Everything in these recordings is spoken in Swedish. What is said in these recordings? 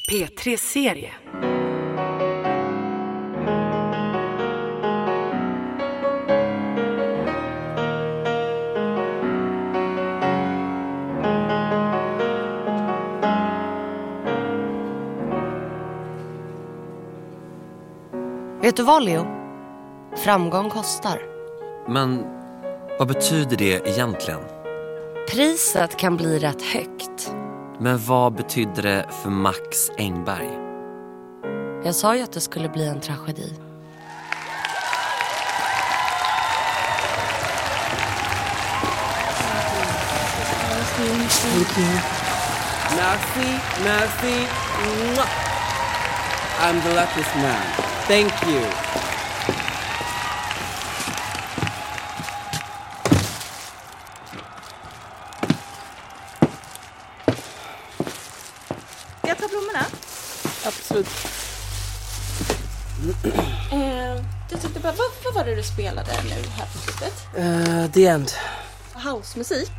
P3-serie. Vet du vad, Leo? Framgång kostar. Men vad betyder det egentligen? Priset kan bli rätt högt. Men vad betyder det för Max Engberg? Jag sa ju att det skulle bli en tragedi. Thank you. Merci. I'm the luckiest man. Thank you. Ska jag ta blommorna? Absolut. Jag tyckte bara, vad var det du spelade nu här på slutet? The End. Housemusik?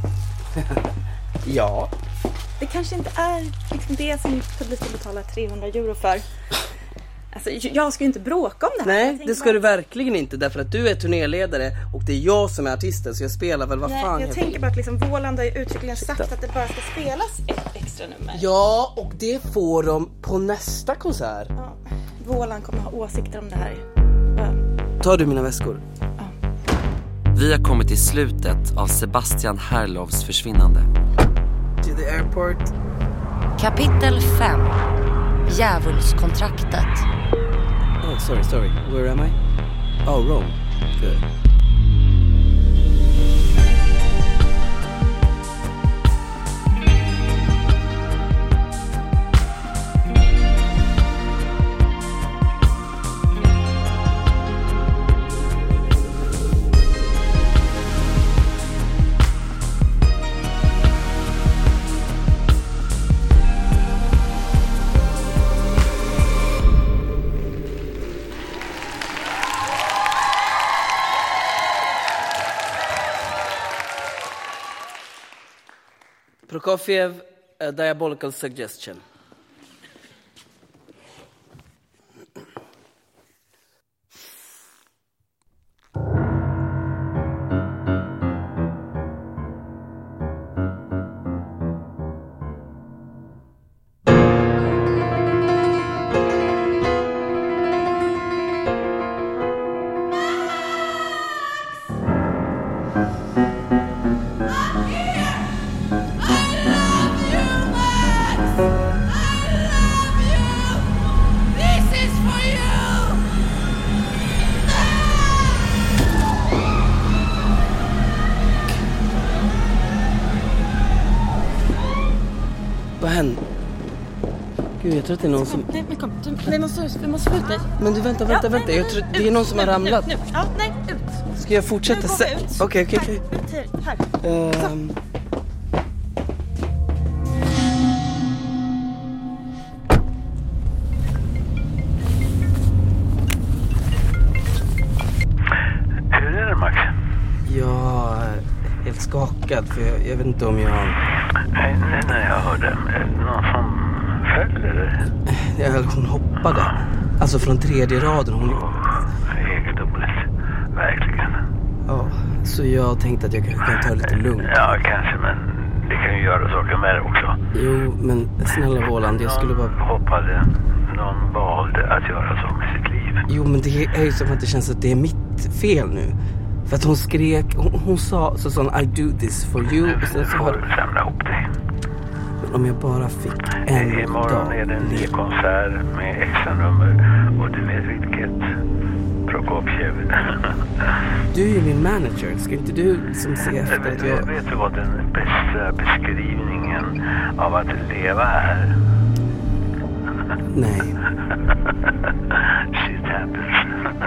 Ja. Det kanske inte är liksom det som publiken betalar 300 euro för. Alltså, jag ska ju inte bråka om det här. Nej, det ska du verkligen inte. Därför att du är turnéledare och det är jag som är artisten. Så jag spelar väl vad fan jag tänker bara att liksom, Våland har ju uttryckligen sagt att det bara ska spelas ett extra nummer. Ja, och det får de på nästa konsert. Ja, Våland kommer ha åsikter om det här. Tar du mina väskor? Ja. Vi har kommit till slutet av Sebastian Herlovs försvinnande. To the airport. Kapitel 5. Djävulskontraktet. Oh, sorry. Where am I? Oh, Rome. Good. Prokofiev, a diabolical suggestion. Vad händer? Gud, jag tror att det är någon som... Nej, men kom. Vi måste få ut dig. Men du, vänta. Jag tror det är någon som har ramlat. Nu. Ja, nej, ut. Ska jag fortsätta? Nu går vi ut. Okej. Här. Hur är det, Max? Jag är helt skakad för jag vet inte om jag... Nej, när jag hörde någon som föll eller? Hon hoppade. Alltså från 3:e raden. Egendomligt. Verkligen. Ja, så jag tänkte att jag kan ta det lite lugnt. Ja, kanske, men det kan ju göra saker med det också. Jo, men snälla Våland, jag skulle bara... Någon valde att göra så med sitt liv. Jo, men det är ju som att det känns att det är mitt fel nu. För att hon skrek, hon sa sån I do this for you. Nu får du samla ihop dig. Men om jag bara fick en dag. Imorgon är det en ny konsert med extra nummer. Och du vet vilket. Prokofiev. Du är ju min manager. Ska inte du som se efter att jag... Vet du vad den bästa beskrivningen av att leva är? Nej. Shit happens.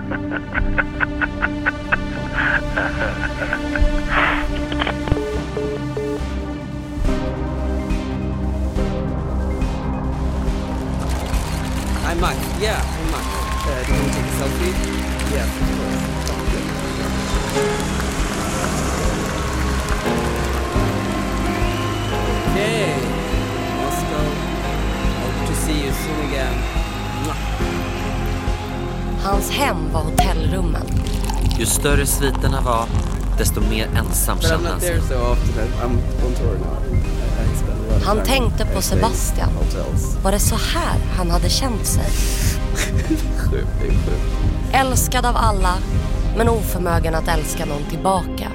I'm Max. Yeah, I'm Max. Do you want to take a selfie? Yeah, of course. Okay. Let's go. Hope to see you you soon again. Hans hem var hotellrummen. Ju större sviterna var, desto mer ensam kände han sig. Han tänkte på Sebastian. Var det så här han hade känt sig? Älskad av alla, men oförmögen att älska någon tillbaka.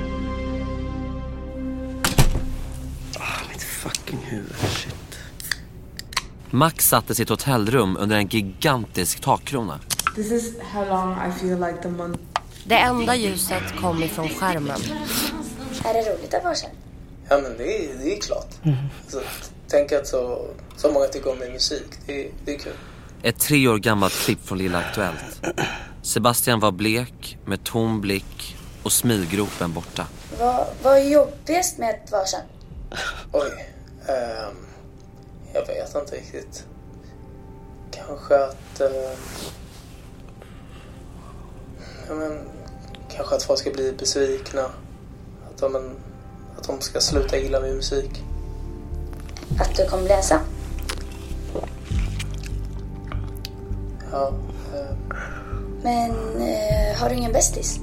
Mitt fucking huvud, shit. Max satte sitt hotellrum under en gigantisk takkrona. This is how long I feel like the month. Det enda ljuset kom ifrån skärmen. Är det roligt att vara känd? Ja, men det är klart. Alltså, tänk att så många tycker om min musik. Det är kul. Ett 3 år gammalt klipp från Lilla Aktuellt. Sebastian var blek, med tom blick och smilgropen borta. Vad är jobbigast med att vara känd? Oj, jag vet inte riktigt. Kanske att... kanske att folk ska bli besvikna. Att de ska sluta gilla min musik. Att du kommer bli ensam? Ja. Men har du ingen bästis?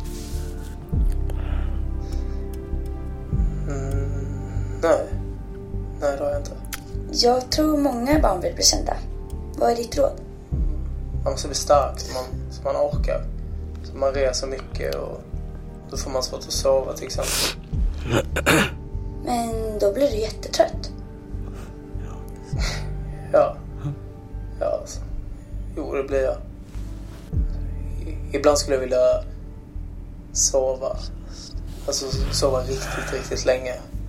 Nej, det har jag inte. Jag tror många barn vill bli kända. Vad är ditt råd? Man måste bli stark så man orkar. Så man reser mycket och då får man svårt att sova till exempel. Men då blir du jättetrött. Ja, alltså. Jo, det blir jag. Ibland skulle jag vilja sova. Alltså sova riktigt länge.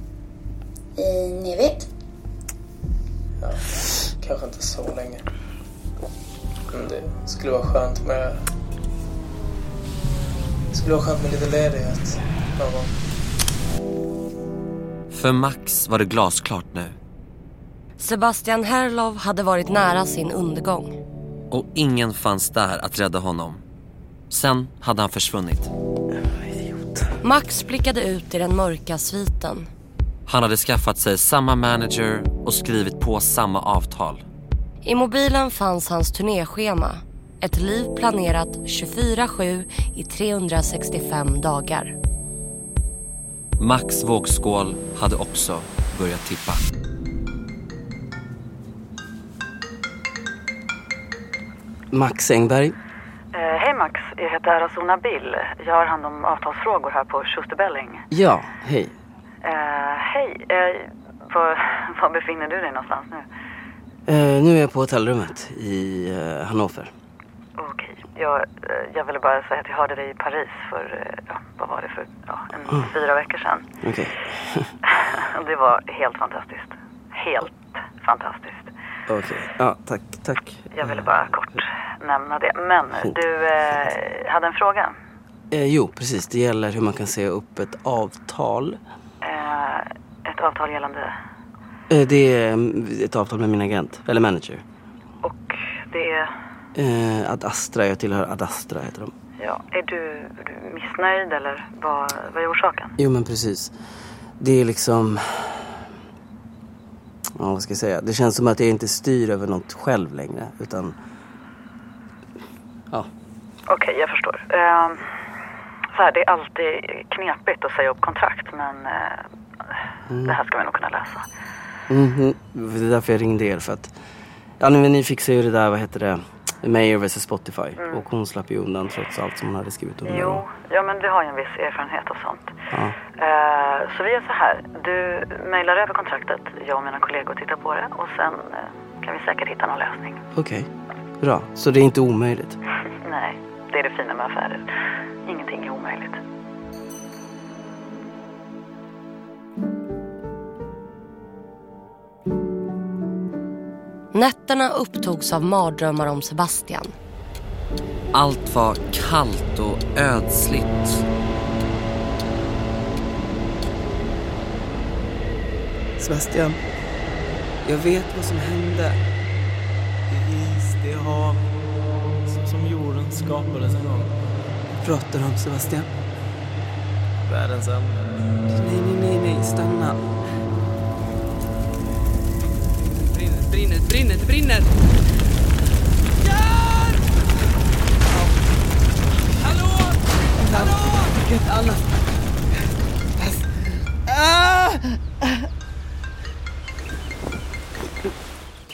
Ni vet? Ja, kanske inte så länge. Men det skulle vara skönt med... Det skulle vara skönt med lite ledighet. För Max var det glasklart nu. Sebastian Herlov hade varit nära sin undergång. Och ingen fanns där att rädda honom. Sen hade han försvunnit. Max blickade ut i den mörka sviten. Han hade skaffat sig samma manager och skrivit på samma avtal. I mobilen fanns hans turnéschema. Ett liv planerat 24/7 i 365 dagar. Max vågskål hade också börjat tippa. Max Engberg. Hej Max, jag heter Arazona Bill. Jag har hand om avtalsfrågor här på Schusterbelling. Ja, hej. Hej, var befinner du dig någonstans nu? Nu är jag på hotellrummet i Hannover. Okej, jag ville bara säga att jag hörde dig i Paris för, vad var det för, 4 veckor sedan. Okej. Det var helt fantastiskt. Helt fantastiskt. Okej, ja, tack. Jag ville bara kort nämna det. Men du hade en fråga? Jo, precis. Det gäller hur man kan säga upp ett avtal. Ett avtal gällande? Det är ett avtal med min agent, eller manager. Och det är? Ad Astra, jag tillhör Ad Astra heter de. Ja, är du missnöjd eller vad är orsaken? Jo, men precis. Det är liksom... Ja, vad ska jag säga? Det känns som att jag inte styr över något själv längre, utan... Ja. Okej, jag förstår. Så här, det är alltid knepigt att säga upp kontrakt, men det här ska vi nog kunna läsa. Det är därför jag ringde er, för att... Ja, ni fixar ju det där, vad heter det? Mayer vs Spotify. Och hon slapp ju undan trots allt som hon hade skrivit under. Jo, ja, men vi har ju en viss erfarenhet och sånt. Ja. Så vi gör så här. Du mejlar över kontraktet. Jag och mina kollegor tittar på det. Och sen kan vi säkert hitta någon lösning. Okej, bra. Så det är inte omöjligt? Nej, det är det fina med affärer. Ingenting är omöjligt. Nätterna upptogs av mardrömmar om Sebastian. Allt var kallt och ödsligt. Sebastian, jag vet vad som hände. Det är is, det är hav, som jorden skapades en gång. Pratar om Sebastian? Världens ämne. Nej, stanna. Det brinner.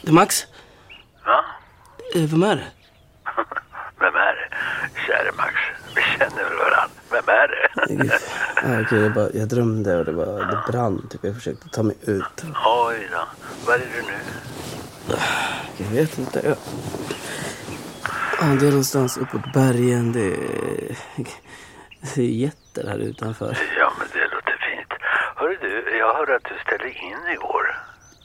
Max? Ja? Vem är det? Vem är det? Kära Max, vi känner väl varandra. Vem är det? Okej, jag drömde och det brann. Typ. Jag försökte ta mig ut. Oj då. Var är du nu? Jag vet inte. Det är någonstans uppåt bergen. Det är jätter här utanför. Ja, men det låter fint. Hörru du, jag hörde att du ställde in i år.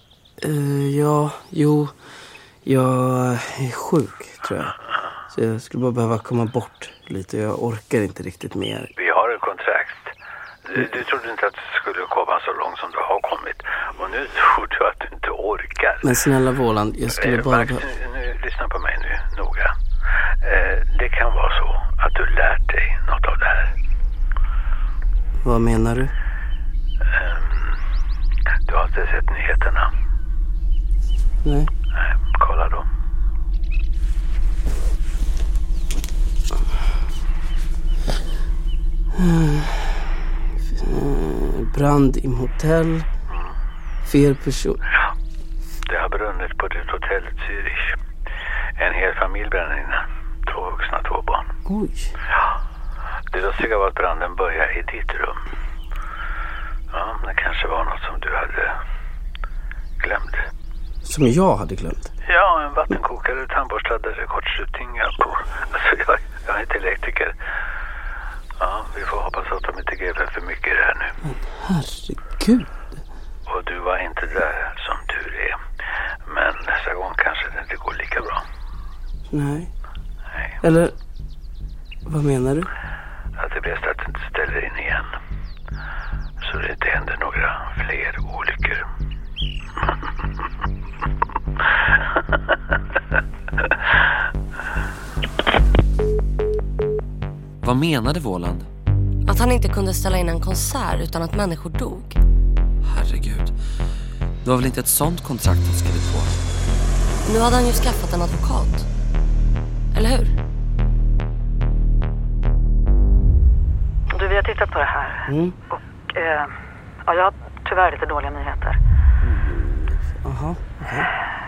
Jag är sjuk, tror jag. Så jag skulle bara behöva komma bort lite. Jag orkar inte riktigt mer. Vi har en kontrakt. Du trodde inte att du skulle komma så långt som du har kommit. Och nu tror du att du inte orkar. Men snälla Våland, jag skulle bara... Max, nu, lyssna på mig nu, noga. Det kan vara så att du lärt dig något av det här. Vad menar du? Du har inte sett nyheterna? Nej. Nej, kolla då. Brand i hotell. Fel person. Ja, det har brunnit på det hotellet Zürich. En hel familj bränner inne. 2 vuxna, 2 barn. Oj. Ja, det lustiga var att branden började i ditt rum. Ja, det kanske var något som du hade glömt. Som jag hade glömt? Ja, en vattenkokare, tandborstade, kortslutningar på. Alltså, jag är inte elektriker. Ja, vi får hoppas att de inte gräver för mycket i det här nu. Men herregud. Och du var inte där som tur är. Men nästa gång kanske det inte går lika bra. Nej. Eller, vad menar du? Att det är bäst att du inte ställer in igen. Så det inte händer några fler olyckor. Vad menade Våland? Att han inte kunde ställa in en konsert utan att människor dog. Herregud. Det var väl inte ett sånt kontrakt han skrev på? Nu hade han ju skaffat en advokat. Eller hur? Du, vi har tittat på det här. Och jag har tyvärr lite dåliga nyheter. Aha, okej.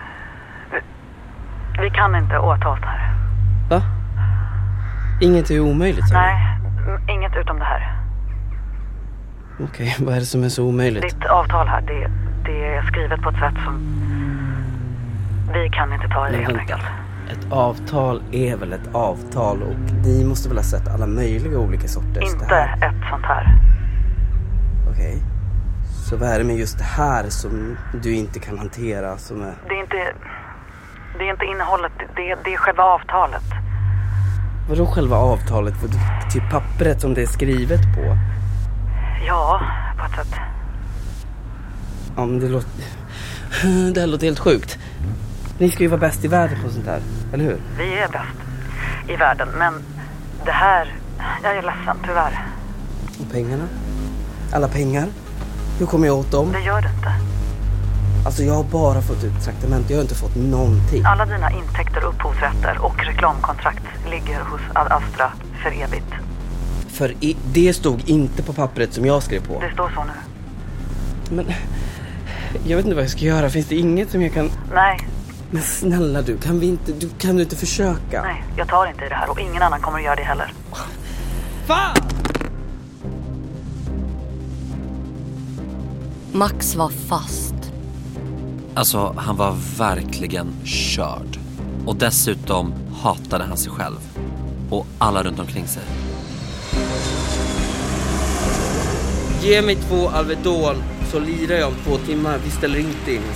Vi kan inte åta oss det här. Va? Inget är omöjligt, så? Nej, inget utom det här. Okej, vad är det som är så omöjligt? Ditt avtal här, det är skrivet på ett sätt som vi kan inte ta i det helt enkelt. Ett avtal är väl ett avtal och ni måste väl ha sett alla möjliga olika sorters. Inte ett sånt här. Okej. Så vad är det med just det här som du inte kan hantera? Som är... Det är inte innehållet, det är själva avtalet. Vadå själva avtalet? Typ pappret som det är skrivet på? Ja, på ett sätt. Ja, men det här låter helt sjukt. Ni ska ju vara bäst i världen på sånt här, eller hur? Vi är bäst i världen, men det här... Jag är ledsen, tyvärr. Och pengarna? Alla pengar? Hur kommer jag åt dem? Det gör du inte. Alltså jag har bara fått ut traktament, jag har inte fått någonting. Alla dina intäkter, upphovsrätter och reklamkontrakt ligger hos Ad Astra för evigt. För det stod inte på pappret som jag skrev på. Det står så nu. Men jag vet inte vad jag ska göra, finns det inget som jag kan... Nej. Men snälla du, kan du inte försöka? Nej, jag tar inte i det här och ingen annan kommer att göra det heller. Fan! Max var fast. Alltså, han var verkligen körd. Och dessutom hatade han sig själv. Och alla runt omkring sig. Ge mig 2 Alvedon så lirar jag om 2 timmar. Vi ställer inte in.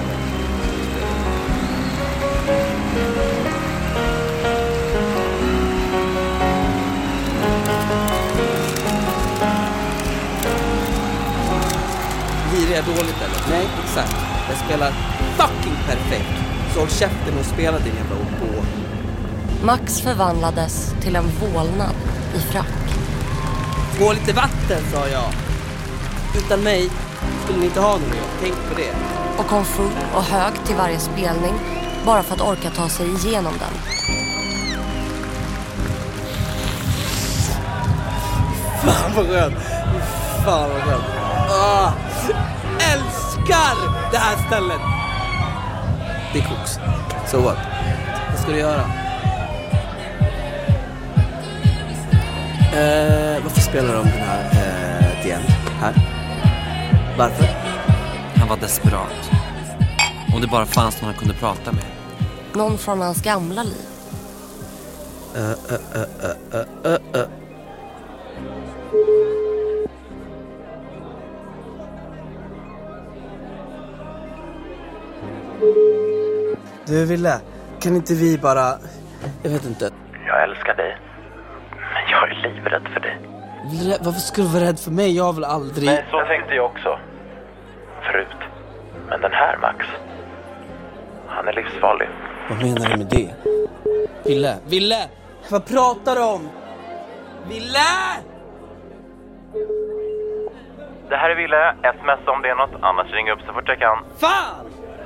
Lirar jag dåligt eller? Nej, exakt. Jag spelar fucking perfekt. Så håll käften och spela din jävla obo. Max förvandlades till en vålnad i frack. Få lite vatten, sa jag. Utan mig skulle ni inte ha någon jobb. Tänk på det. Och kom full och hög till varje spelning bara för att orka ta sig igenom den. Fan vad skönt. Fan vad skönt. Älskar det här stället. det är koks. Så what? Vad ska du göra? Varför spelar de den här DN här? Varför? Han var desperat. Om det bara fanns någon han kunde prata med. Någon från hans gamla liv. Du Ville, kan inte vi bara... Jag vet inte. Jag älskar dig. Men jag är livrädd för dig. Varför skulle du vara rädd för mig? Jag har väl aldrig... Nej, så tänkte jag också. Förut. Men den här Max, han är livsfarlig. Vad menar du med det? Ville! Vad pratar du om? Ville! Det här är Ville. SMS om det är något. Annars ringer upp så fort jag kan. Fan!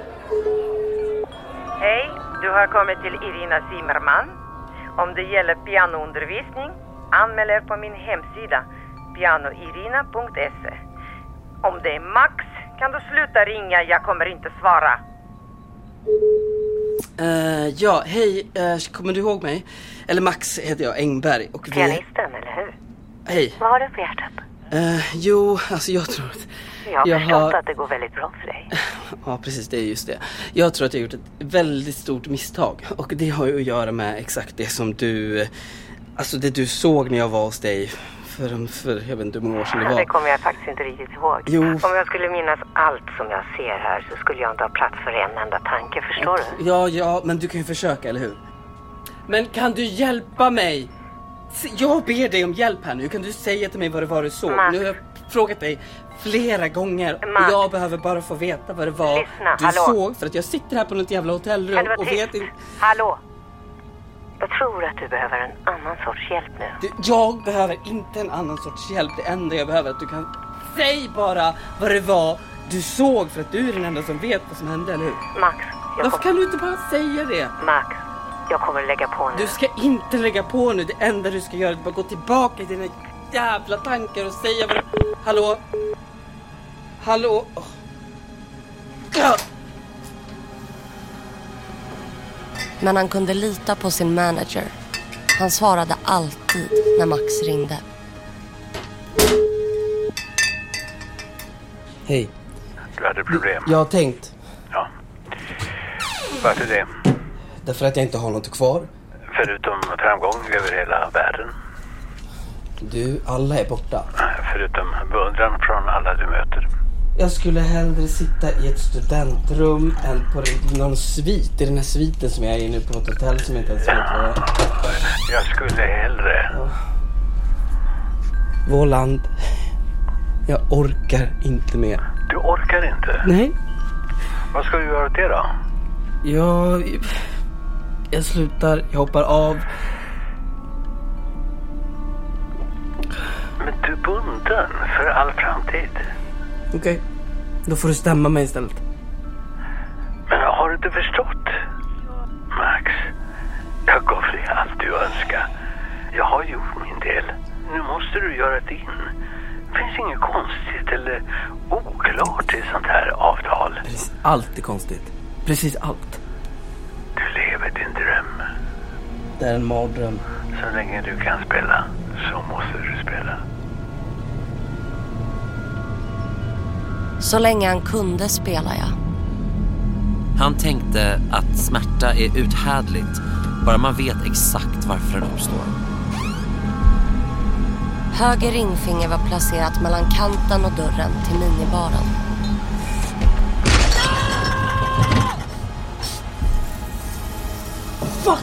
Hej, du har kommit till Irina Zimmerman. Om det gäller pianoundervisning, anmäl er på min hemsida pianoirina.se. Om det är Max kan du sluta ringa, jag kommer inte svara. Ja, hej, kommer du ihåg mig? Eller Max heter jag, Engberg. Och Pianisten, eller hur? Hej. Vad har du på hjärtat? Jo, alltså jag tror att... Jag har förstått att det går väldigt bra för dig. Ja, precis, det är just det. Jag tror att jag har gjort ett väldigt stort misstag. Och det har ju att göra med exakt det som du... Alltså det du såg när jag var hos dig för jag vet inte hur många år sedan det var. Det kommer jag faktiskt inte riktigt ihåg. Jo. Om jag skulle minnas allt som jag ser här så skulle jag inte ha plats för en enda tanke, förstår du? Ja, men du kan ju försöka, eller hur? Men kan du hjälpa mig? Jag ber dig om hjälp här nu. Kan du säga till mig vad det var du såg? Max. Nu har jag frågat dig flera gånger. Max. Och jag behöver bara få veta vad det var du såg. För att jag sitter här på något jävla hotellrum och vet inte... Hallå? Jag tror att du behöver en annan sorts hjälp nu. Jag behöver inte en annan sorts hjälp. Det enda jag behöver är att du kan... Säg bara vad det var du såg. För att du är den enda som vet vad som hände, eller hur? Max, varför kan du inte bara säga det? Max, jag kommer lägga på nu. Du ska inte lägga på nu. Det enda du ska göra är att bara gå tillbaka till dina jävla tankar och säga vad... Hallå? Hallå? Oh. Ja. Men han kunde lita på sin manager. Han svarade alltid när Max ringde. Hej. Du hade problem. Jag har tänkt. Ja. Varför det? Därför att jag inte har något kvar. Förutom framgång över hela världen. Du, alla är borta. Förutom beundran från alla du möter. Jag skulle hellre sitta i ett studentrum än på någon svit. I den här sviten som jag är i nu på ett hotell som inte ens vet vad jag... Jag skulle hellre... Ja. Våland. Jag orkar inte mer. Du orkar inte? Nej. Vad ska du göra åt det då? Jag slutar. Jag hoppar av. Men du är bunden för all framtid. Okej. Då får du stämma mig istället. Men har du inte förstått? Max, jag gav dig allt du önskar. Jag har gjort min del. Nu måste du göra din. Det finns inget konstigt eller oklart i sånt här avtal. Allt är konstigt. Precis allt. Du lever din dröm. Det är en mardröm. Så länge du kan spela så måste du spela. Så länge han kunde spela, ja. Han tänkte att smärta är uthärdligt, bara man vet exakt varför den uppstår. Höger ringfinger var placerat mellan kanten och dörren till minibaren. Fuck!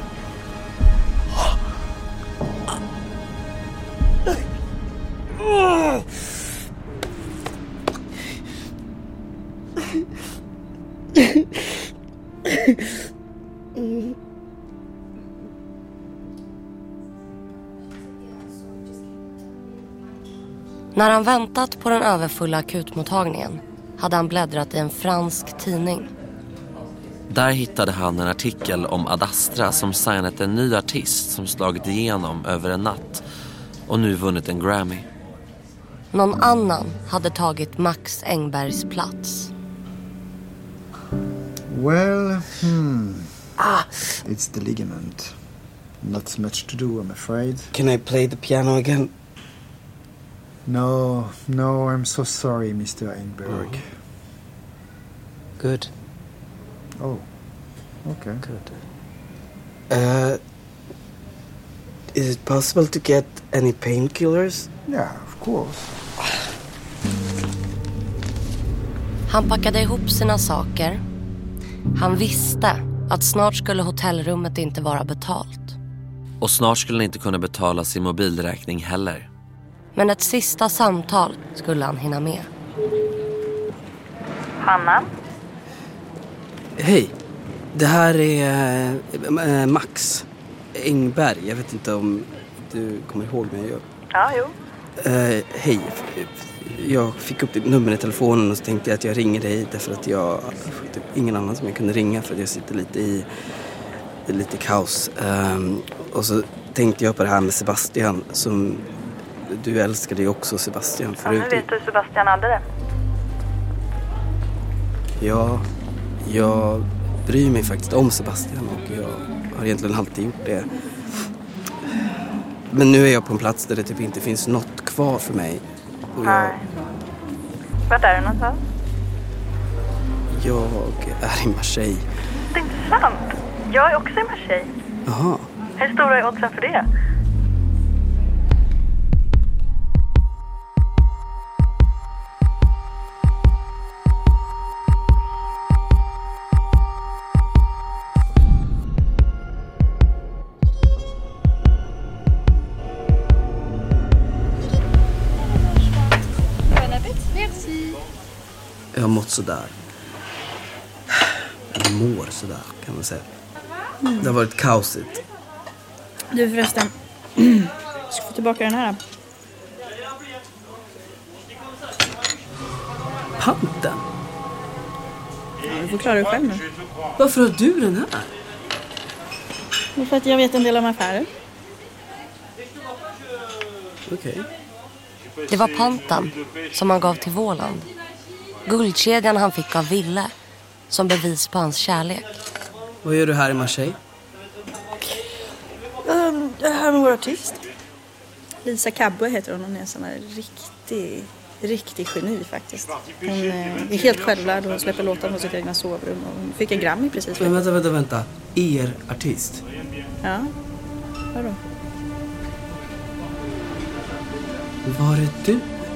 När han väntat på den överfulla akutmottagningen hade han bläddrat i en fransk tidning. Där hittade han en artikel om Ad Astra som signat en ny artist som slagit igenom över en natt och nu vunnit en Grammy. Någon annan hade tagit Max Engbergs plats. Well, it's the ligament. Not much to do, I'm afraid. Can I play the piano again? No, I'm so sorry, Mr. Engberg. Good. Oh, okay. Good. Is it possible to get any painkillers? Yeah, of course. Han packade ihop sina saker. Han visste att snart skulle hotellrummet inte vara betalt. Och snart skulle han inte kunna betala sin mobilräkning heller. Men ett sista samtal skulle han hinna med. Hanna? Hej, det här är Max Engberg. Jag vet inte om du kommer ihåg mig. Ja, jo. Hej, jag fick upp ditt nummer i telefonen och så tänkte jag att jag ringer dig därför att jag typ ingen annan som jag kunde ringa för att jag sitter lite i lite kaos. Och så tänkte jag på det här med Sebastian som du älskade ju också Sebastian förut. Ja, nu vet du hur Sebastian hade det. Ja, jag bryr mig faktiskt om Sebastian och jag har egentligen alltid gjort det. Men nu är jag på en plats där det typ inte finns något kvar för mig. Och Nej. Vart är du någonstans? Jag är i Marseille. Det är inte sant. Jag är också i Marseille. Jaha. Hur stora är oddsen för det? Jag har mått sådär. Jag mår sådär kan man säga. Det har varit kaosigt. Du förresten, ska få tillbaka den här. Panten? Ja, du får klara dig själv nu. Varför har du den här? För att jag vet en del om affärer. Okej. Det var panten som han gav till Våland. Guldkedjan han fick av Ville som bevis på hans kärlek. Vad gör du här i Marseille? Jag är här med vår artist. Lisa Cabbe heter hon. Hon är en sån här riktig geni faktiskt. Hon är helt självlärd och släpper låtar på sitt egna sovrum. Och hon fick en Grammy precis. Men vänta. Er artist? Ja, vadå? Var är du?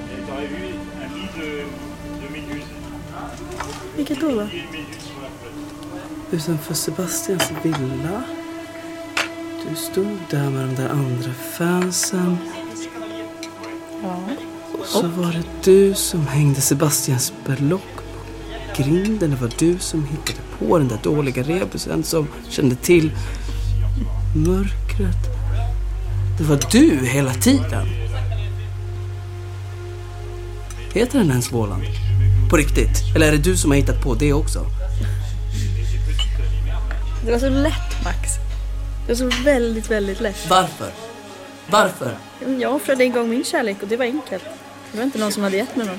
Vilket då? Utanför Sebastians villa. Du stod där med de där andra fansen. Ja. Och så var det du som hängde Sebastians berlock på grinden. Det var du som hittade på den där dåliga rebusen som kände till mörkret. Det var du hela tiden. Heter den ens Våland? På riktigt? Eller är det du som har hittat på det också? Det var så lätt, Max. Det var så väldigt, väldigt lätt. Varför? Jag offrade en gång min kärlek och det var enkelt. Det var inte någon som hade gett mig någon.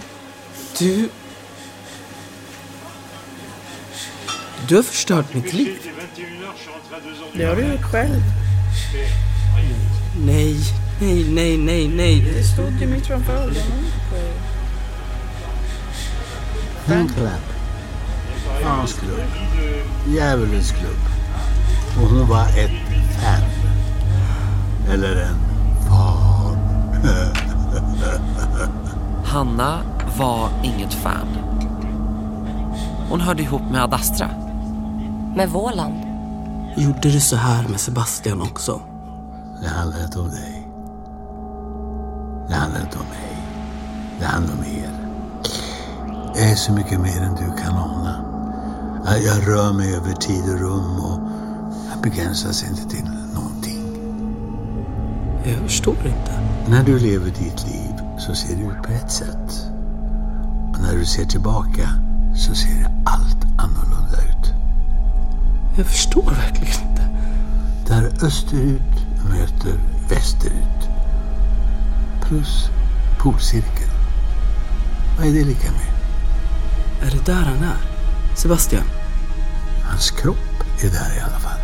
Du har förstört mitt liv. Det har du gjort själv. Nej. Det stod ju mitt framför ögonen. Fanclub. Fansklubb. Djävulens klubb. Och hon var ett fan. Eller en fan. Hanna var inget fan. Hon hörde ihop med Ad Astra. Med Våland. Gjorde du så här med Sebastian också? Det handlar inte om dig. Det handlar inte om mig. Det handlar om er. Jag är så mycket mer än du kan ana. Jag rör mig över tid och rum och jag begränsas inte till någonting. Jag förstår inte. När du lever ditt liv så ser du ut på ett sätt. Och när du ser tillbaka så ser allt annorlunda ut. Jag förstår verkligen inte. Där österut möter västerut. Plus polcirkeln. Vad är det lika med? Är det där han är? Sebastian? hans kropp är där i alla fall.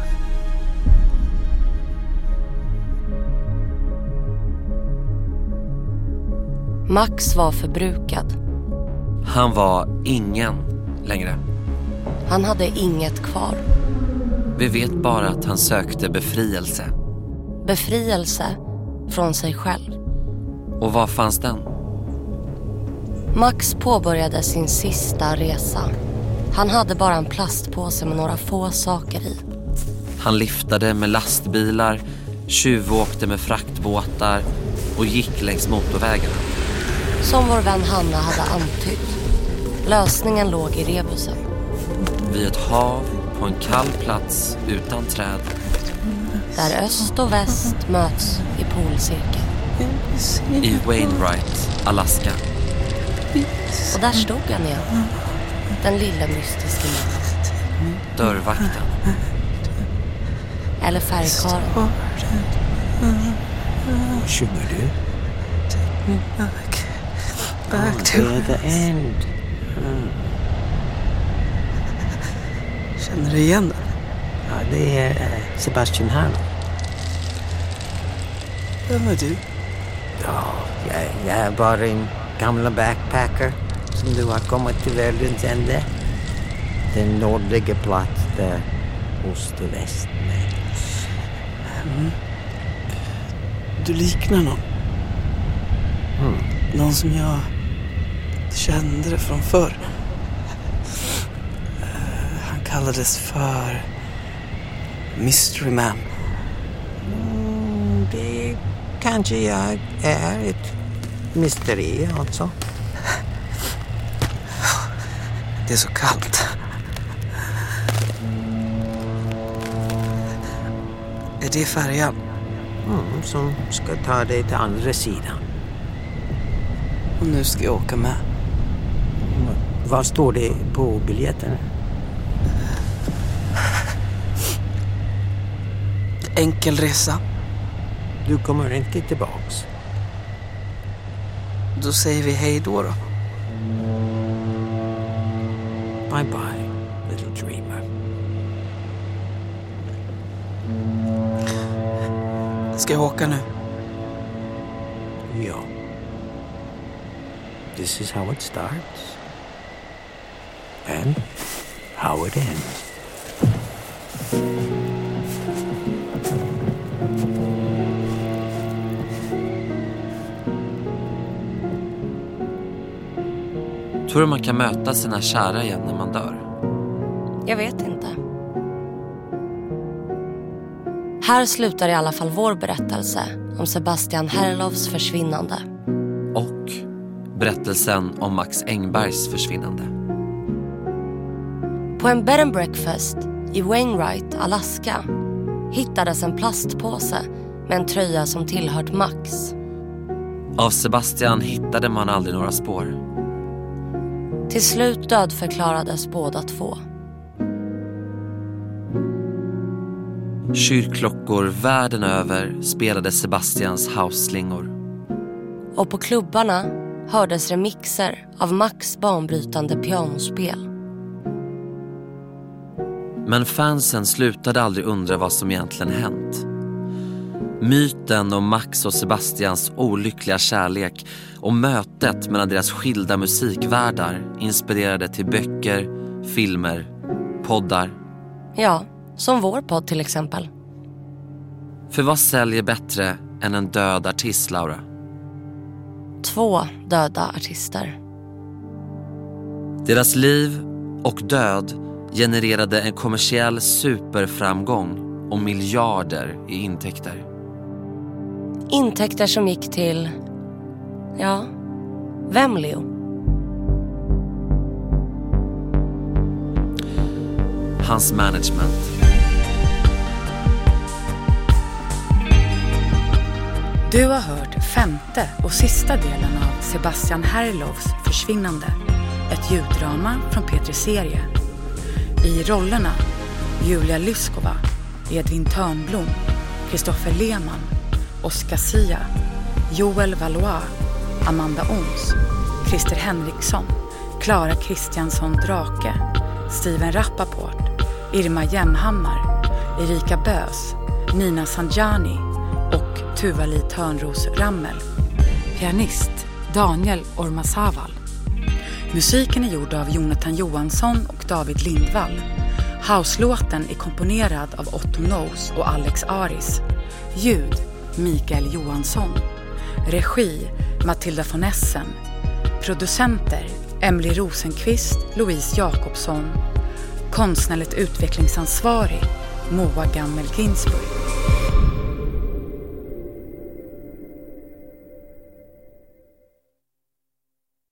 Max var förbrukad. Han var ingen längre. Han hade inget kvar. Vi vet bara att han sökte befrielse. Befrielse från sig själv. Och var fanns den? Max påbörjade sin sista resa. Han hade bara en plastpåse med några få saker i. Han liftade med lastbilar, tjuvåkte med fraktbåtar och gick längs motorvägarna. Som vår vän Hanna hade antytt. Lösningen låg i rebusen. Vid ett hav på en kall plats utan träd. Där öst och väst möts i polcirkeln. I Wainwright, Alaska. Och där stod han igen. Den lilla mystiska mannen. Dörrvakten. Eller färgkaren. Vad sjunger du? Back to the end. Känner du igen den? Ja, det är Sebastian Harlow. Vem är du? Ja, jag är bara en gamla backpacker som du har kommit till världens ände. Den nordliga plats där ost och väst möts. Du liknar någon. Någon som jag kände det från förr. Han kallades för Mystery Man. Det kanske jag är ett mysteri alltså. Det är så kallt. Är det färjan? Som ska ta dig till andra sidan. Och nu ska jag åka med. Vad står det på biljetten? Enkel resa. Du kommer inte tillbaks. Då säger vi hej då. Bye bye, little dreamer. Ska jag åka nu? Ja. This is how it starts. And how it ends. Tror du man kan möta sina kära igen när man dör? Jag vet inte. Här slutar i alla fall vår berättelse om Sebastian Herlovs försvinnande. Och berättelsen om Max Engbergs försvinnande. På en bed and breakfast i Wainwright, Alaska hittades en plastpåse med en tröja som tillhört Max. Av Sebastian hittade man aldrig några spår. Till slut dödförklarades båda två. Kyrkklockor världen över spelade Sebastians house-slingor. Och på klubbarna hördes remixer av Max banbrytande pianospel. Men fansen slutade aldrig undra vad som egentligen hänt. Myten om Max och Sebastians olyckliga kärlek och mötet mellan deras skilda musikvärldar inspirerade till böcker, filmer, poddar. Ja, som vår podd till exempel. För vad säljer bättre än en död artist, Laura? 2 döda artister. Deras liv och död genererade en kommersiell superframgång och miljarder i intäkter. Intäkter som gick till... Ja, vem, Leo? Hans management. Du har hört 5:e och sista delen av Sebastian Herlovs försvinnande. Ett ljuddrama från Petri Serie. I rollerna Julia Lyskova, Edvin Törnblom, Kristoffer Lehmann, Oskar Sia, Joel Valois, Amanda Ons, Christer Henriksson, Clara Kristiansson Drake, Steven Rappaport, Irma Jämhammar, Erika Bös, Nina Sanjani och Tuvalu Törnros Rammel. Pianist Daniel Ormasaval. Musiken är gjord av Jonathan Johansson och David Lindvall. House-låten är komponerad av Otto Knows och Alex Aris. Ljud Mikael Johansson. Regi Matilda von Essen. Producenter Emily Rosenqvist, Louise Jakobsson. Konstnärligt utvecklingsansvarig Moa Gammel Ginsburg.